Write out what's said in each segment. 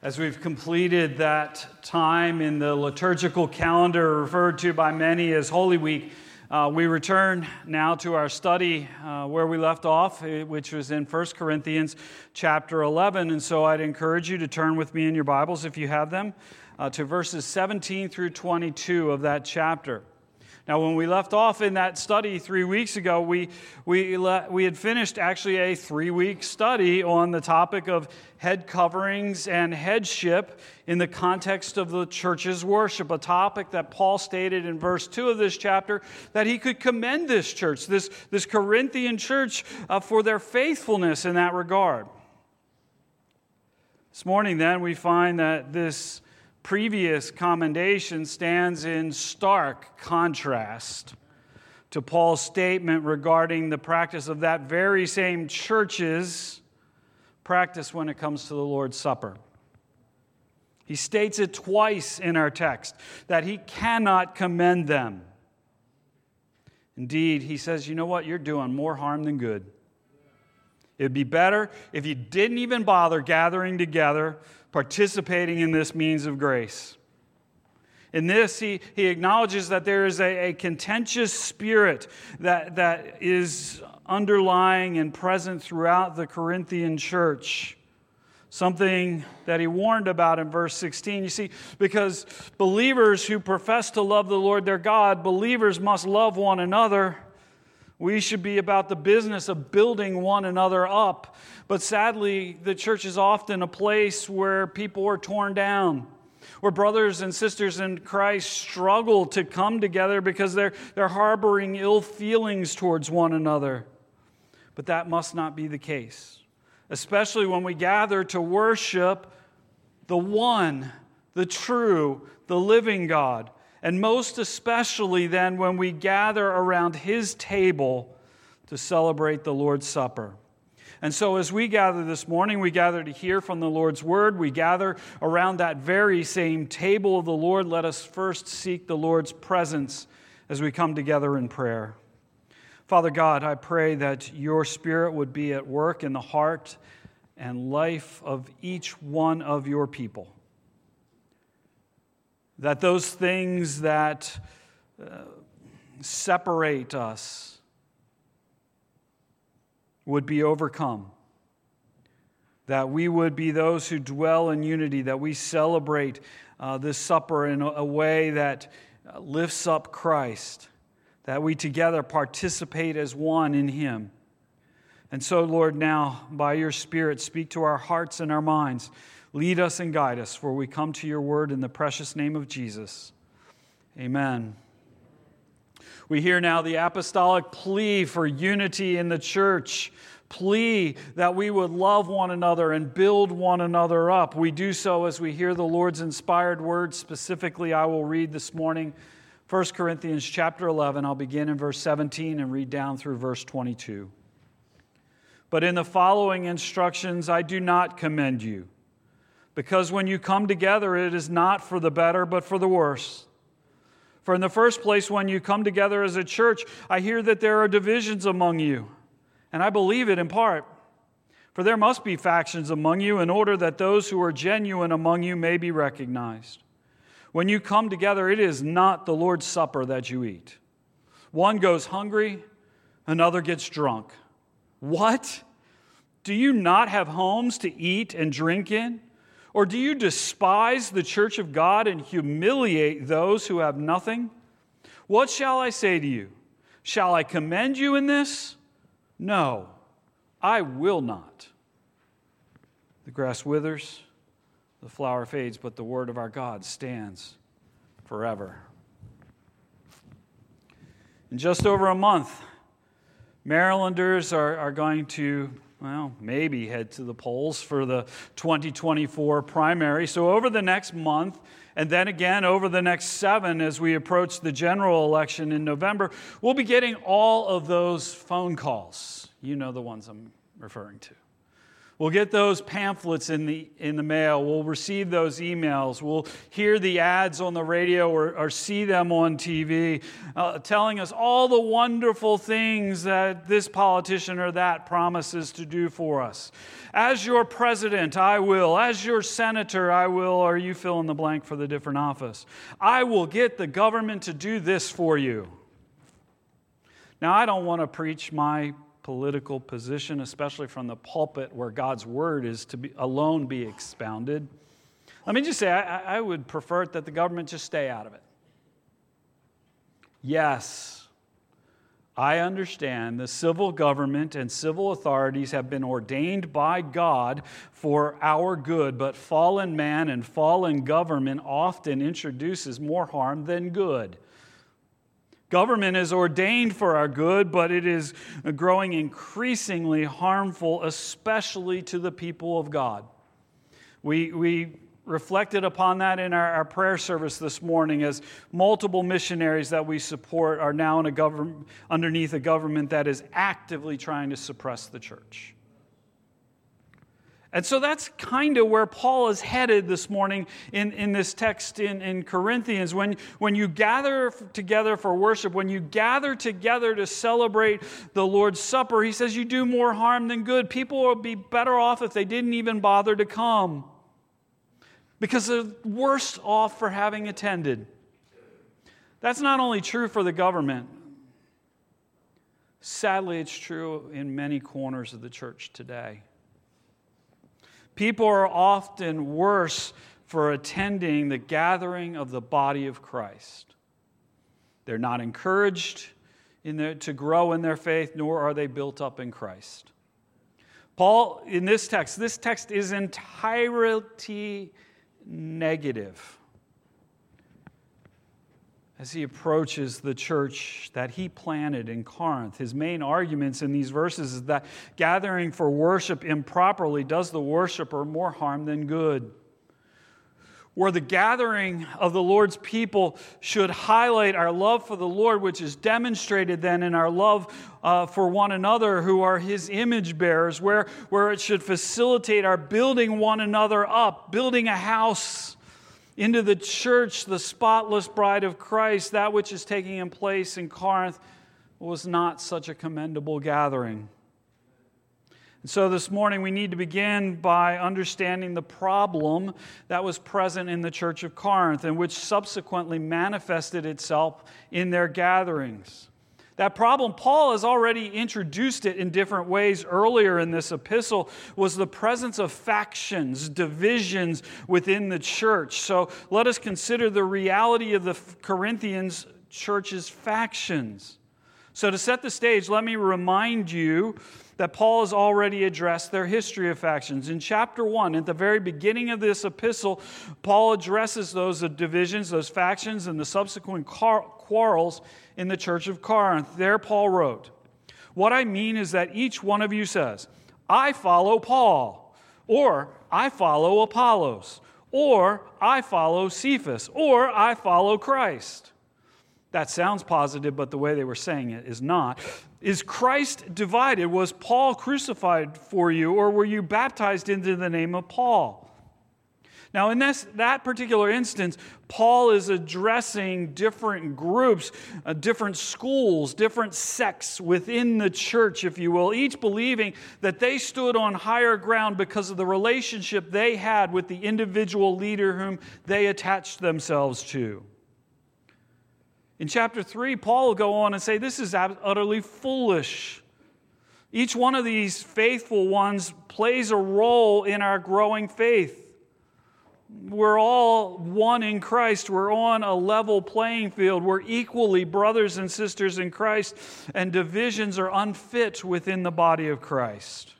As we've completed that time in the liturgical calendar referred to by many as Holy Week, we return now to our study where we left off, which was in 1 Corinthians chapter 11. And so I'd encourage you to turn with me in your Bibles, if you have them, to verses 17 through 22 of that chapter. Now, when we left off in that study 3 weeks ago, we had finished actually a 3-week study on the topic of head coverings and headship in the context of the church's worship, a topic that Paul stated in verse 2 of this chapter that he could commend this church, this Corinthian church, for their faithfulness in that regard. This morning, then, we find that this previous commendation stands in stark contrast to Paul's statement regarding the practice of that very same church's practice when it comes to the Lord's Supper. He states it twice in our text that he cannot commend them. Indeed, he says, you know what? You're doing more harm than good. It'd be better if you didn't even bother gathering together, participating in this means of grace. In this, he acknowledges that there is a contentious spirit that is underlying and present throughout the Corinthian church. Something that he warned about in verse 16. You see, because believers who profess to love the Lord their God, believers must love one another. We should be about the business of building one another up. But sadly, the church is often a place where people are torn down, where brothers and sisters in Christ struggle to come together because they're harboring ill feelings towards one another. But that must not be the case, especially when we gather to worship the one, the true, the living God. And most especially then when we gather around His table to celebrate the Lord's Supper. And so as we gather this morning, we gather to hear from the Lord's Word. We gather around that very same table of the Lord. Let us first seek the Lord's presence as we come together in prayer. Father God, I pray that Your Spirit would be at work in the heart and life of each one of Your people. That those things that separate us would be overcome. That we would be those who dwell in unity, that we celebrate this supper in a way that lifts up Christ, that we together participate as one in Him. And so, Lord, now, by Your Spirit, speak to our hearts and our minds. Lead us and guide us, for we come to Your word in the precious name of Jesus. Amen. We hear now the apostolic plea for unity in the church, plea that we would love one another and build one another up. We do so as we hear the Lord's inspired words. Specifically, I will read this morning 1 Corinthians chapter 11. I'll begin in verse 17 and read down through verse 22. But in the following instructions, I do not commend you, because when you come together, it is not for the better, but for the worse. For in the first place, when you come together as a church, I hear that there are divisions among you, and I believe it in part. For there must be factions among you in order that those who are genuine among you may be recognized. When you come together, it is not the Lord's Supper that you eat. One goes hungry, another gets drunk. What? Do you not have homes to eat and drink in? Or do you despise the church of God and humiliate those who have nothing? What shall I say to you? Shall I commend you in this? No, I will not. The grass withers, the flower fades, but the word of our God stands forever. In just over a month, Marylanders are going to, maybe head to the polls for the 2024 primary. So over the next month, and then again over the next 7 as we approach the general election in November, we'll be getting all of those phone calls. You know the ones I'm referring to. We'll get those pamphlets in the mail. We'll receive those emails. We'll hear the ads on the radio or see them on TV telling us all the wonderful things that this politician or that promises to do for us. As your president, I will. As your senator, I will. Or you fill in the blank for the different office. I will get the government to do this for you. Now, I don't want to preach my political position, especially from the pulpit where God's word is to be alone be expounded. Let me just say, I would prefer that the government just stay out of it. Yes, I understand the civil government and civil authorities have been ordained by God for our good, but fallen man and fallen government often introduces more harm than good. Government is ordained for our good, but it is growing increasingly harmful, especially to the people of God. We reflected upon that in our prayer service this morning as multiple missionaries that we support are now in underneath a government that is actively trying to suppress the church. And so that's kind of where Paul is headed this morning in this text in Corinthians. When you gather together for worship, when you gather together to celebrate the Lord's Supper, he says you do more harm than good. People would be better off if they didn't even bother to come, because they're worse off for having attended. That's not only true for the government. Sadly, it's true in many corners of the church today. People are often worse for attending the gathering of the body of Christ. They're not encouraged to grow in their faith, nor are they built up in Christ. Paul, in this text is entirely negative as he approaches the church that he planted in Corinth. His main arguments in these verses is that gathering for worship improperly does the worshiper more harm than good. Where the gathering of the Lord's people should highlight our love for the Lord, which is demonstrated then in our love for one another who are His image bearers, where it should facilitate our building one another up, building a house into the church, the spotless bride of Christ. That which is taking place in Corinth was not such a commendable gathering. And so this morning we need to begin by understanding the problem that was present in the church of Corinth and which subsequently manifested itself in their gatherings. That problem, Paul has already introduced it in different ways earlier in this epistle, was the presence of factions, divisions within the church. So let us consider the reality of the Corinthians church's factions. So to set the stage, let me remind you that Paul has already addressed their history of factions. In chapter 1, at the very beginning of this epistle, Paul addresses those divisions, those factions, and the subsequent quarrels in the church of Corinth. There Paul wrote, "What I mean is that each one of you says, 'I follow Paul,' or 'I follow Apollos,' or 'I follow Cephas,' or 'I follow Christ.'" That sounds positive, but the way they were saying it is not. Is Christ divided? Was Paul crucified for you, or were you baptized into the name of Paul? Now, in that particular instance, Paul is addressing different groups, different schools, different sects within the church, if you will, each believing that they stood on higher ground because of the relationship they had with the individual leader whom they attached themselves to. In chapter 3, Paul will go on and say, this is utterly foolish. Each one of these faithful ones plays a role in our growing faith. We're all one in Christ. We're on a level playing field. We're equally brothers and sisters in Christ, and divisions are unfit within the body of Christ.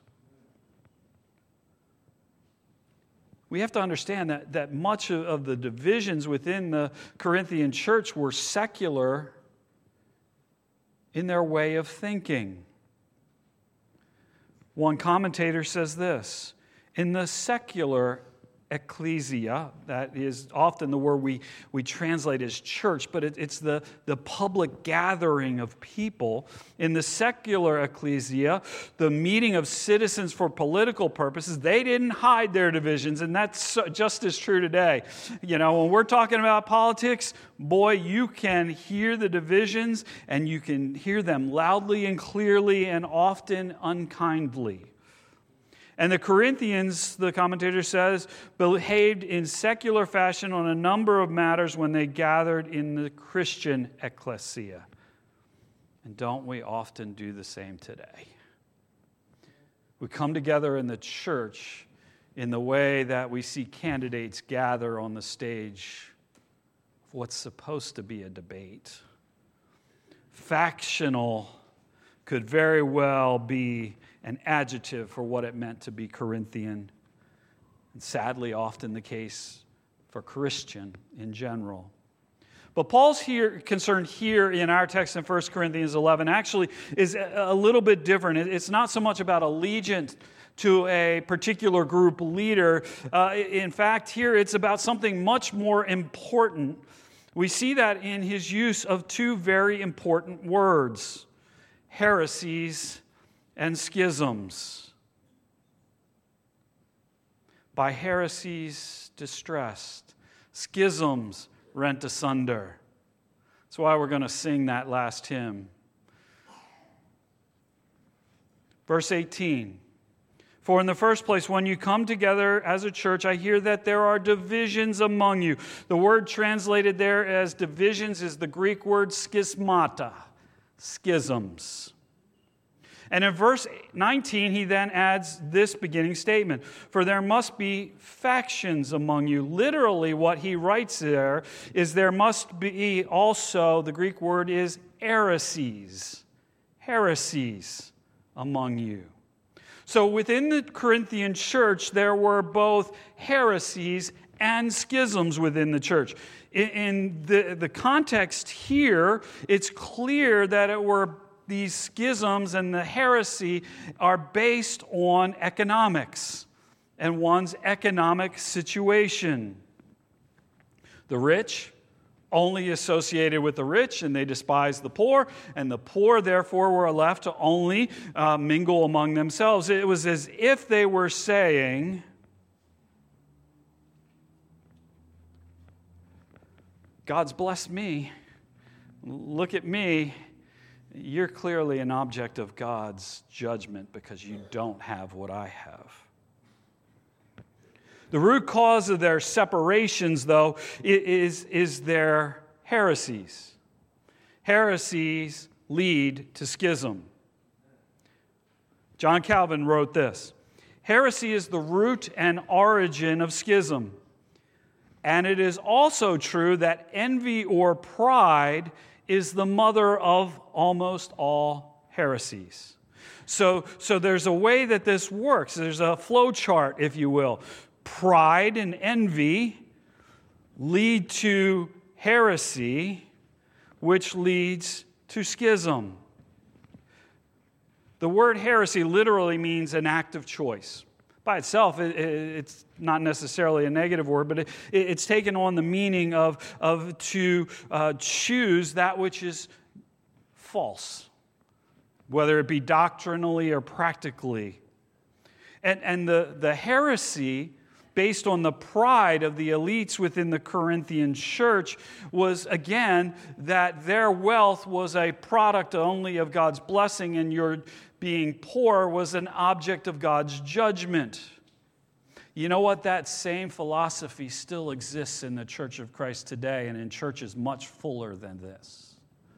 We have to understand that much of the divisions within the Corinthian church were secular in their way of thinking. One commentator says this, "In the secular ecclesia. That is often the word we translate as church, but it's the public gathering of people. In the secular ecclesia, the meeting of citizens for political purposes, they didn't hide their divisions, and that's just as true today. You know, when we're talking about politics, boy, you can hear the divisions, and you can hear them loudly and clearly and often unkindly. And the Corinthians, the commentator says, behaved in secular fashion on a number of matters when they gathered in the Christian ecclesia. And don't we often do the same today? We come together in the church in the way that we see candidates gather on the stage of what's supposed to be a debate. Factional could very well be an adjective for what it meant to be Corinthian, and sadly often the case for Christian in general. But Paul's concern here in our text in 1 Corinthians 11 actually is a little bit different. It's not so much about allegiance to a particular group leader. In fact, here it's about something much more important. We see that in his use of two very important words: heresies and schisms. By heresies distressed, schisms rent asunder. That's why we're going to sing that last hymn. Verse 18. For in the first place, when you come together as a church, I hear that there are divisions among you. The word translated there as divisions is the Greek word schismata, schisms. And in verse 19, he then adds this beginning statement: for there must be factions among you. Literally, what he writes there is there must be also, the Greek word is heresies among you. So within the Corinthian church, there were both heresies and schisms within the church. In the context here, it's clear that it were these schisms and the heresy are based on economics and one's economic situation. The rich only associated with the rich, and they despised the poor, and the poor, therefore, were left to only mingle among themselves. It was as if they were saying, God's blessed me. Look at me. You're clearly an object of God's judgment because you don't have what I have. The root cause of their separations, though, is their heresies. Heresies lead to schism. John Calvin wrote this: heresy is the root and origin of schism. And it is also true that envy or pride is the mother of almost all heresies. So there's a way that this works. There's a flow chart, if you will. Pride and envy lead to heresy, which leads to schism. The word heresy literally means an act of choice. By itself, it's not necessarily a negative word, but it's taken on the meaning of to choose that which is false, whether it be doctrinally or practically. And the heresy, based on the pride of the elites within the Corinthian church, was, again, that their wealth was a product only of God's blessing, and your being poor was an object of God's judgment. You know what? That same philosophy still exists in the Church of Christ today, and in churches much fuller than this.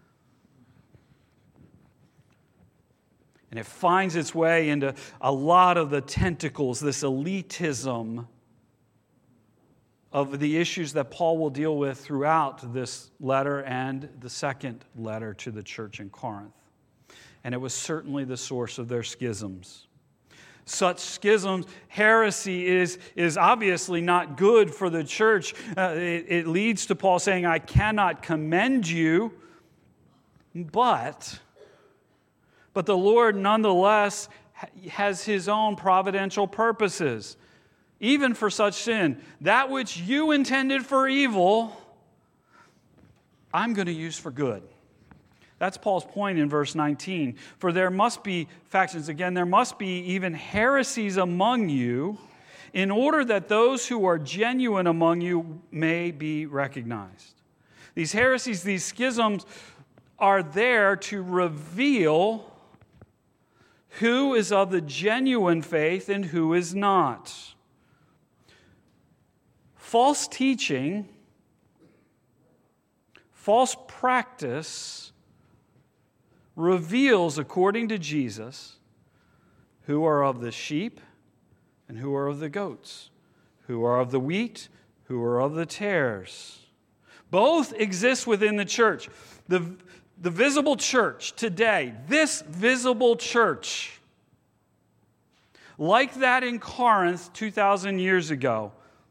And it finds its way into a lot of the tentacles, this elitism of the issues that Paul will deal with throughout this letter and the second letter to the church in Corinth. And it was certainly the source of their schisms. Such schisms, heresy is obviously not good for the church. It leads to Paul saying, I cannot commend you, but the Lord nonetheless has his own providential purposes. even for such sin, that which you intended for evil, I'm going to use for good. That's Paul's point in verse 19. For there must be factions. Again, there must be even heresies among you, in order that those who are genuine among you may be recognized. These heresies, these schisms, are there to reveal who is of the genuine faith and who is not. False teaching, false practice reveals, according to Jesus, who are of the sheep and who are of the goats, who are of the wheat, who are of the tares. Both exist within the church. The visible church today, this visible church, like that in Corinth 2,000 years ago,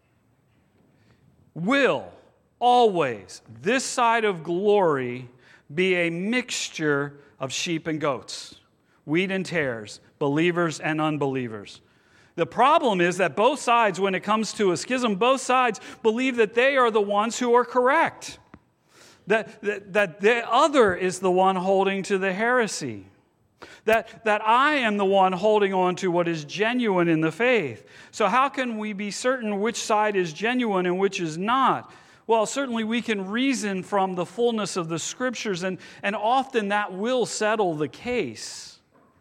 will always, this side of glory, be a mixture of sheep and goats, wheat and tares, believers and unbelievers. The problem is that both sides, when it comes to a schism, both sides believe that they are the ones who are correct. That the other is the one holding to the heresy. That I am the one holding on to what is genuine in the faith. So how can we be certain which side is genuine and which is not? Well, certainly we can reason from the fullness of the Scriptures, and often that will settle the case,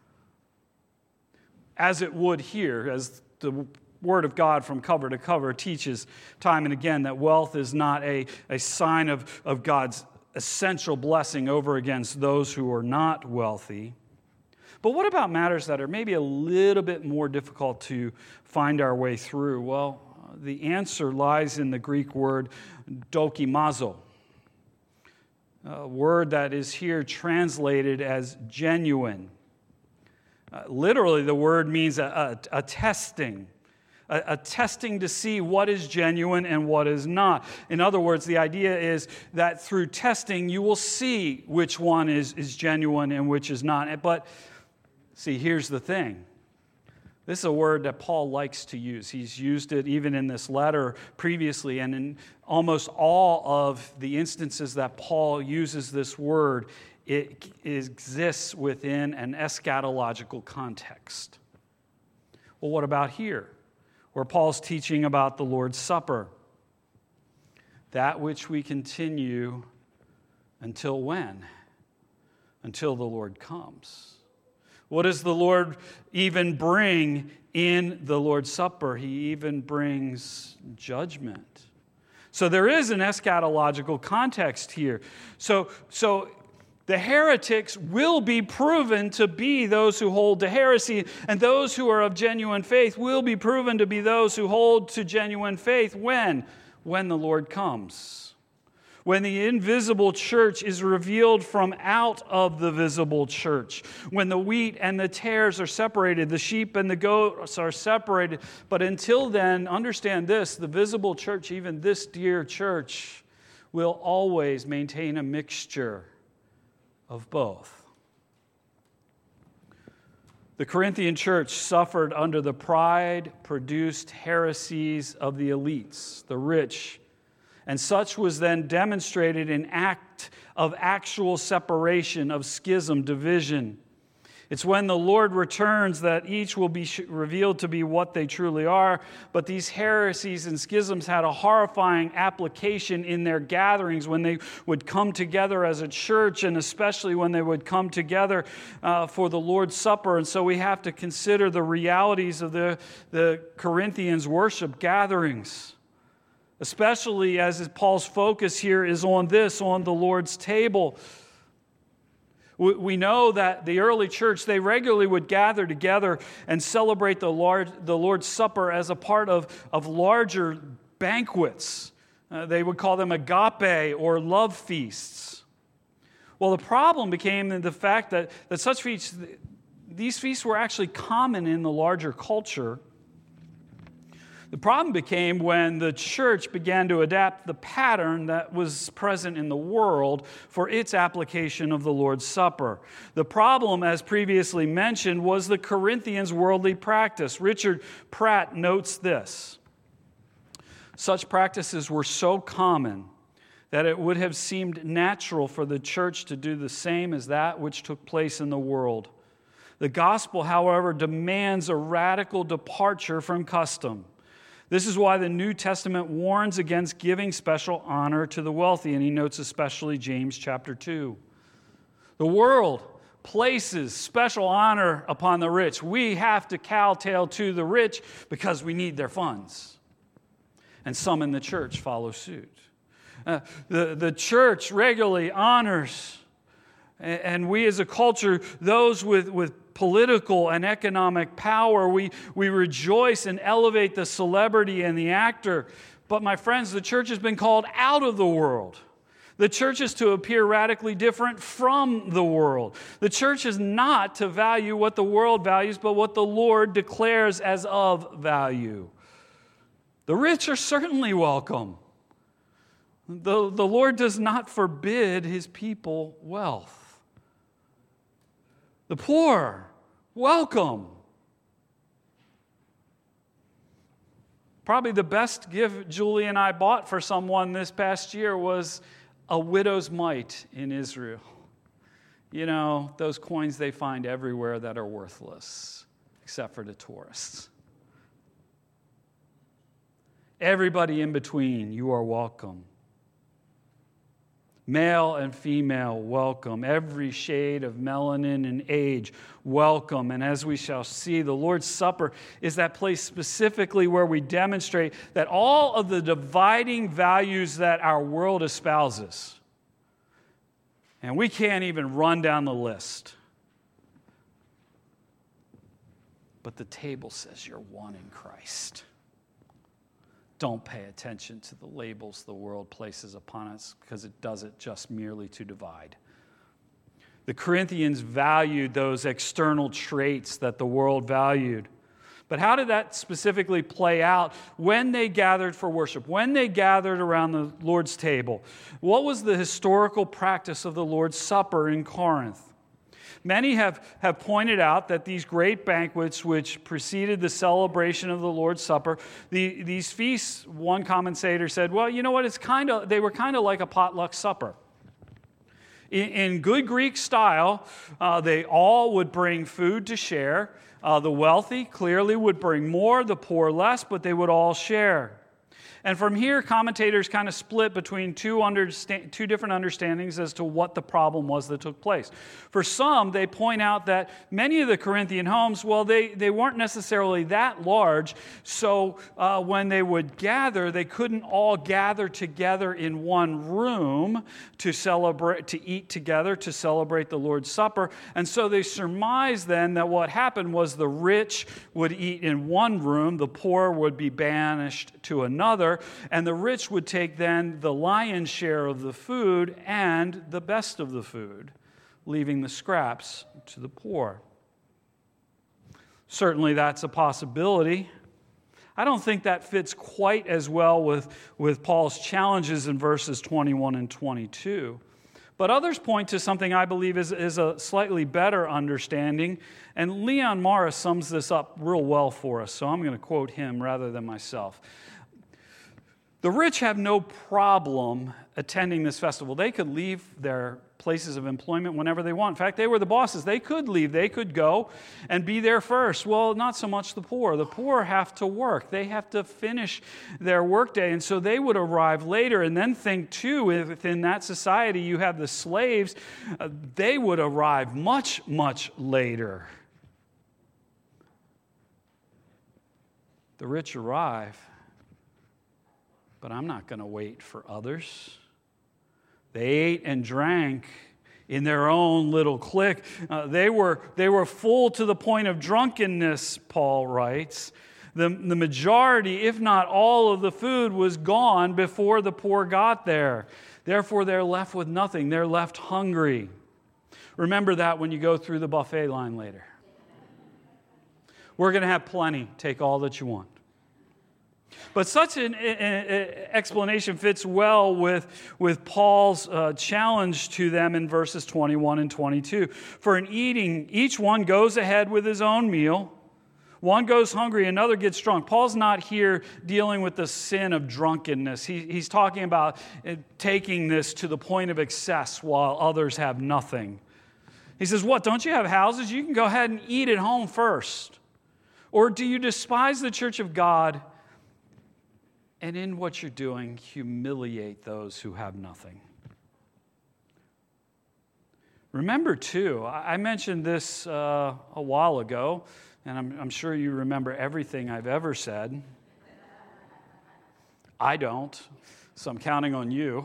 as it would here, as the Word of God from cover to cover teaches time and again that wealth is not a sign of God's essential blessing over against those who are not wealthy. But what about matters that are maybe a little bit more difficult to find our way through? Well, the answer lies in the Greek word dokimazo, a word that is here translated as genuine. Literally, the word means a testing. A testing to see what is genuine and what is not. In other words, the idea is that through testing, you will see which one is genuine and which is not. But see, here's the thing. This is a word that Paul likes to use. He's used it even in this letter previously, and in almost all of the instances that Paul uses this word, it exists within an eschatological context. Well, what about here, where Paul's teaching about the Lord's Supper? That which we continue until when? Until the Lord comes. What does the Lord even bring in the Lord's Supper? He even brings judgment. So there is an eschatological context here. So the heretics will be proven to be those who hold to heresy, and those who are of genuine faith will be proven to be those who hold to genuine faith. When? When the Lord comes. When the invisible church is revealed from out of the visible church. When the wheat and the tares are separated, the sheep and the goats are separated. But until then, understand this, the visible church, even this dear church, will always maintain a mixture of both. The Corinthian church suffered under the pride-produced heresies of the elites, the rich, and such was then demonstrated in act of actual separation, of schism, division. It's when the Lord returns that each will be revealed to be what they truly are. But these heresies and schisms had a horrifying application in their gatherings when they would come together as a church, and especially when they would come together for the Lord's Supper. And so we have to consider the realities of the Corinthians' worship gatherings, especially as Paul's focus here is on this, on the Lord's table. We know that the early church, they regularly would gather together and celebrate the Lord's Supper as a part of larger banquets. They would call them agape or love feasts. Well, the problem became the fact that such feasts, these feasts were actually common in the larger culture. The problem became when the church began to adapt the pattern that was present in the world for its application of the Lord's Supper. The problem, as previously mentioned, was the Corinthians' worldly practice. Richard Pratt notes this. Such practices were so common that it would have seemed natural for the church to do the same as that which took place in the world. The gospel, however, demands a radical departure from custom. This is why the New Testament warns against giving special honor to the wealthy, and he notes especially James chapter 2. The world places special honor upon the rich. We have to kowtow to the rich because we need their funds. And some in the church follow suit. The church regularly honors, and we as a culture, those with political and economic power, we rejoice and elevate the celebrity and the actor. But my friends, the church has been called out of the world. The church is to appear radically different from the world. The church is not to value what the world values, but what the Lord declares as of value. The rich are certainly welcome. The Lord does not forbid his people wealth. The poor, welcome. Probably the best gift Julie and I bought for someone this past year was a widow's mite in Israel. You know, those coins they find everywhere that are worthless, except for the tourists. Everybody in between, you are welcome. Male and female, welcome. Every shade of melanin and age, welcome. And as we shall see, the Lord's Supper is that place specifically where we demonstrate that all of the dividing values that our world espouses, and we can't even run down the list, but the table says you're one in Christ. Don't pay attention to the labels the world places upon us because it does it just merely to divide. The Corinthians valued those external traits that the world valued. But how did that specifically play out when they gathered for worship, when they gathered around the Lord's table? What was the historical practice of the Lord's Supper in Corinth? Many have pointed out that these great banquets which preceded the celebration of the Lord's Supper, these feasts, one commentator said, well, you know what, they were kind of like a potluck supper. In good Greek style, they all would bring food to share. The wealthy clearly would bring more, the poor less, but they would all share. And from here, commentators kind of split between two different understandings as to what the problem was that took place. For some, they point out that many of the Corinthian homes, well, they weren't necessarily that large, so when they would gather, they couldn't all gather together in one room to eat together, to celebrate the Lord's Supper. And so they surmised then that what happened was the rich would eat in one room, the poor would be banished to another, and the rich would take then the lion's share of the food and the best of the food, leaving the scraps to the poor. Certainly that's a possibility. I don't think that fits quite as well with Paul's challenges in verses 21 and 22. But others point to something I believe is a slightly better understanding, and Leon Morris sums this up real well for us, so I'm going to quote him rather than myself. The rich have no problem attending this festival. They could leave their places of employment whenever they want. In fact, they were the bosses. They could leave. They could go and be there first. Well, not so much the poor. The poor have to work. They have to finish their workday, and so they would arrive later. And then think, too, within that society, you have the slaves. They would arrive much, much later. The rich arrive. But I'm not going to wait for others. They ate and drank in their own little clique. They were full to the point of drunkenness, Paul writes. The majority, if not all of the food was gone before the poor got there. Therefore, they're left with nothing. They're left hungry. Remember that when you go through the buffet line later. We're going to have plenty. Take all that you want. But such an explanation fits well with Paul's challenge to them in verses 21 and 22. For in eating, each one goes ahead with his own meal, One goes hungry, another gets drunk. Paul's not here dealing with the sin of drunkenness. He's talking about taking this to the point of excess while others have nothing. He says, what, don't you have houses? You can go ahead and eat at home first. Or do you despise the church of God and in what you're doing humiliate those who have nothing? Remember, too, I mentioned this a while ago, and I'm sure you remember everything I've ever said. I don't, so I'm counting on you.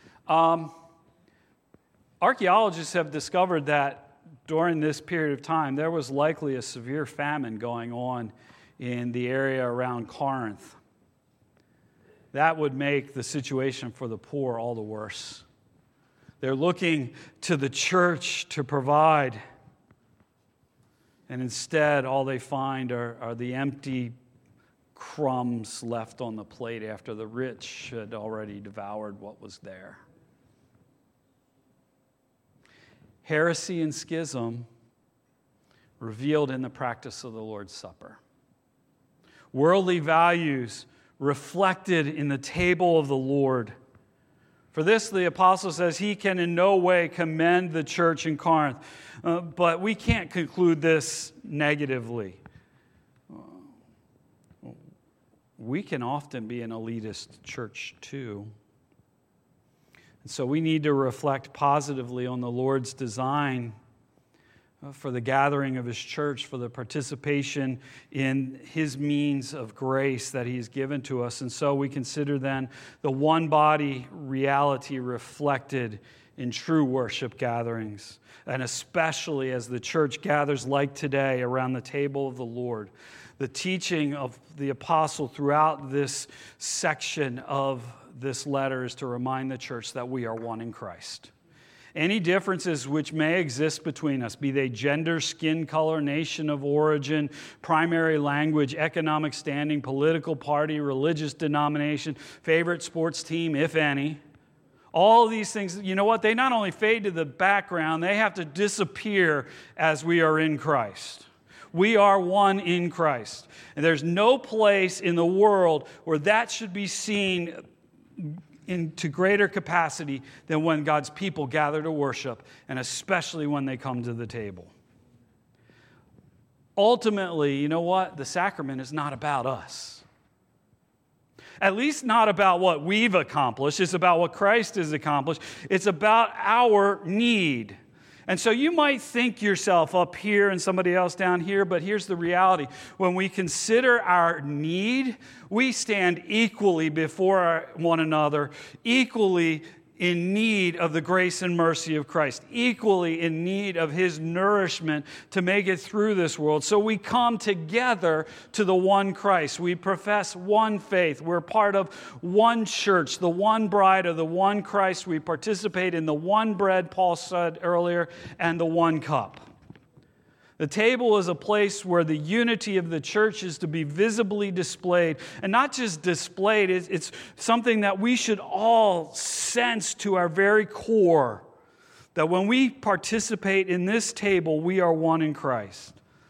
Archaeologists have discovered that during this period of time, there was likely a severe famine going on in the area around Corinth. That would make the situation for the poor all the worse. They're looking to the church to provide, and instead all they find are the empty crumbs left on the plate after the rich had already devoured what was there. Heresy and schism revealed in the practice of the Lord's Supper. Worldly values reflected in the table of the Lord. For this, the apostle says he can in no way commend the church in Corinth. But we can't conclude this negatively. We can often be an elitist church too. And so we need to reflect positively on the Lord's design for the gathering of His church, for the participation in His means of grace that He's given to us. And so we consider then the one body reality reflected in true worship gatherings, and especially as the church gathers like today around the table of the Lord. The teaching of the apostle throughout this section of this letter is to remind the church that we are one in Christ. Any differences which may exist between us, be they gender, skin color, nation of origin, primary language, economic standing, political party, religious denomination, favorite sports team, if any, all these things, you know what? They not only fade to the background, they have to disappear as we are in Christ. We are one in Christ. And there's no place in the world where that should be seen into greater capacity than when God's people gather to worship, and especially when they come to the table. Ultimately, you know what? The sacrament is not about us. At least not about what we've accomplished. It's about what Christ has accomplished. It's about our need. And so you might think yourself up here and somebody else down here, but here's the reality. When we consider our need, we stand equally before one another, equally in need of the grace and mercy of Christ, equally in need of His nourishment to make it through this world. So we come together to the one Christ. We profess one faith. We're part of one church, the one bride of the one Christ. We participate in the one bread, Paul said earlier, and the one cup. The table is a place where the unity of the church is to be visibly displayed. And not just displayed, it's something that we should all sense to our very core. That when we participate in this table, we are one in Christ.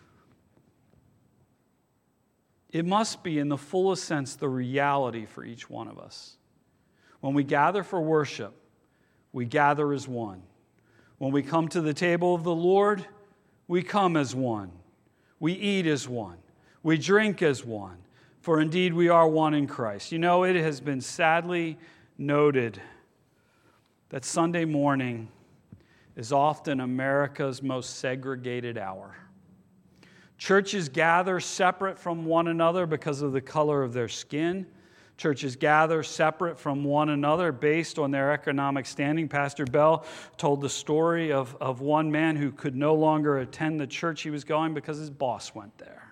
It must be, in the fullest sense, the reality for each one of us. When we gather for worship, we gather as one. When we come to the table of the Lord, we come as one. We eat as one. We drink as one. For indeed we are one in Christ. You know, it has been sadly noted that Sunday morning is often America's most segregated hour. Churches gather separate from one another because of the color of their skin. Churches gather separate from one another based on their economic standing. Pastor Bell told the story of one man who could no longer attend the church he was going because his boss went there.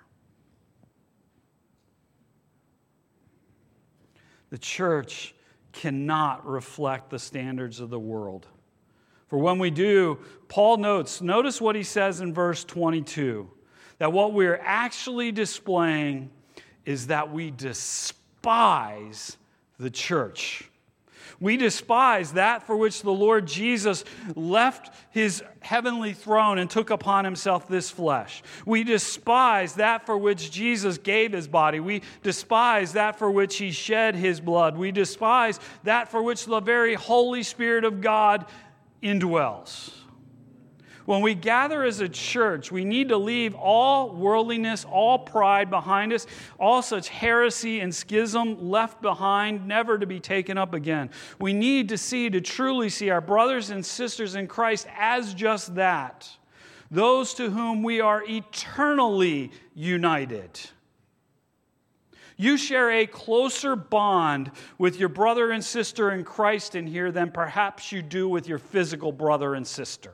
The church cannot reflect the standards of the world. For when we do, Paul notice what he says in verse 22, that what we're actually displaying is that we despise the church. We despise that for which the Lord Jesus left his heavenly throne and took upon himself this flesh. We despise that for which Jesus gave his body. We despise that for which he shed his blood. We despise that for which the very Holy Spirit of God indwells. When we gather as a church, we need to leave all worldliness, all pride behind us, all such heresy and schism left behind, never to be taken up again. We need to truly see our brothers and sisters in Christ as just that, those to whom we are eternally united. You share a closer bond with your brother and sister in Christ in here than perhaps you do with your physical brother and sister.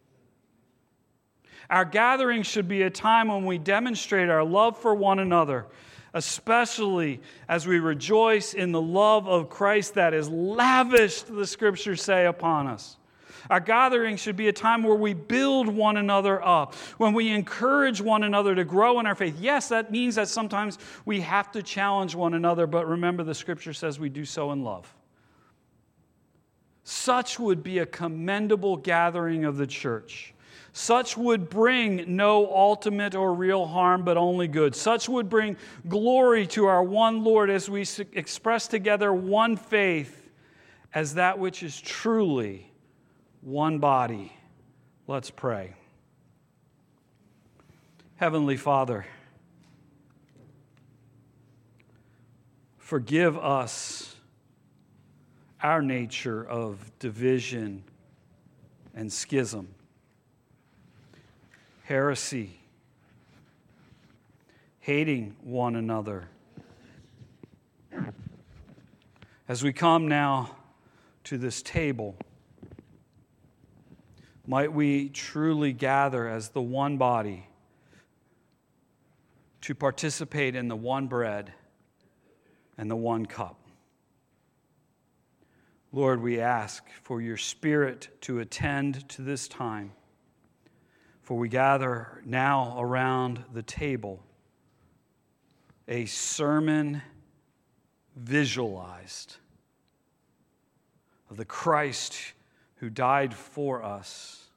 Our gathering should be a time when we demonstrate our love for one another, especially as we rejoice in the love of Christ that is lavished, the Scriptures say, upon us. Our gathering should be a time where we build one another up, when we encourage one another to grow in our faith. Yes, that means that sometimes we have to challenge one another, but remember the Scripture says we do so in love. Such would be a commendable gathering of the church. Such would bring no ultimate or real harm, but only good. Such would bring glory to our one Lord as we express together one faith as that which is truly one body. Let's pray. Heavenly Father, forgive us our nature of division and schism, heresy, hating one another. As we come now to this table, might we truly gather as the one body to participate in the one bread and the one cup. Lord, we ask for your Spirit to attend to this time. For we gather now around the table, a sermon visualized of the Christ who died for us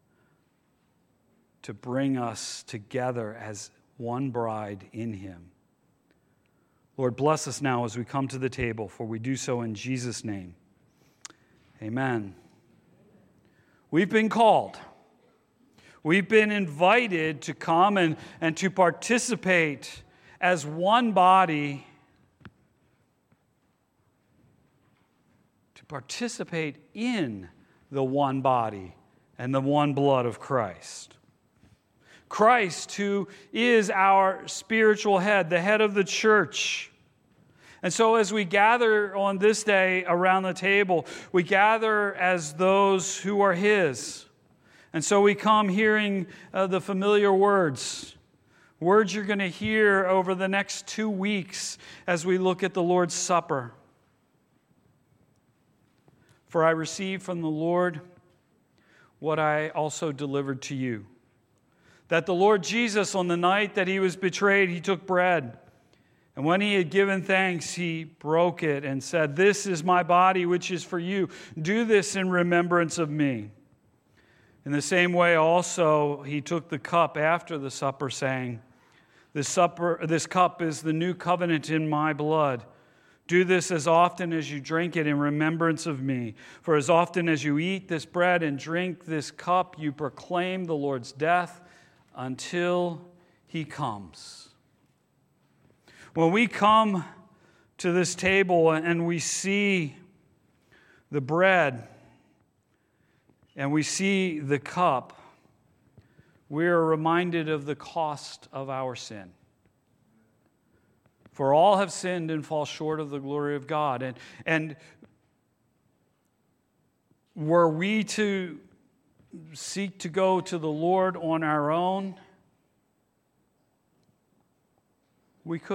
to bring us together as one bride in him. Lord, bless us now as we come to the table, for we do so in Jesus' name. Amen. We've been called. We've been invited to come and to participate as one body, to participate in the one body and the one blood of Christ. Christ, who is our spiritual head, the head of the church. And so as we gather on this day around the table, we gather as those who are his. And so we come hearing the familiar words you're going to hear over the next 2 weeks as we look at the Lord's Supper. For I received from the Lord what I also delivered to you, that the Lord Jesus, on the night that he was betrayed, he took bread. And when he had given thanks, he broke it and said, "This is my body, which is for you. Do this in remembrance of me." In the same way also, he took the cup after the supper, saying, This cup is the new covenant in my blood. Do this as often as you drink it in remembrance of me. For as often as you eat this bread and drink this cup, you proclaim the Lord's death until he comes. When we come to this table and we see the bread and we see the cup, we are reminded of the cost of our sin. For all have sinned and fall short of the glory of God. And were we to seek to go to the Lord on our own, we could.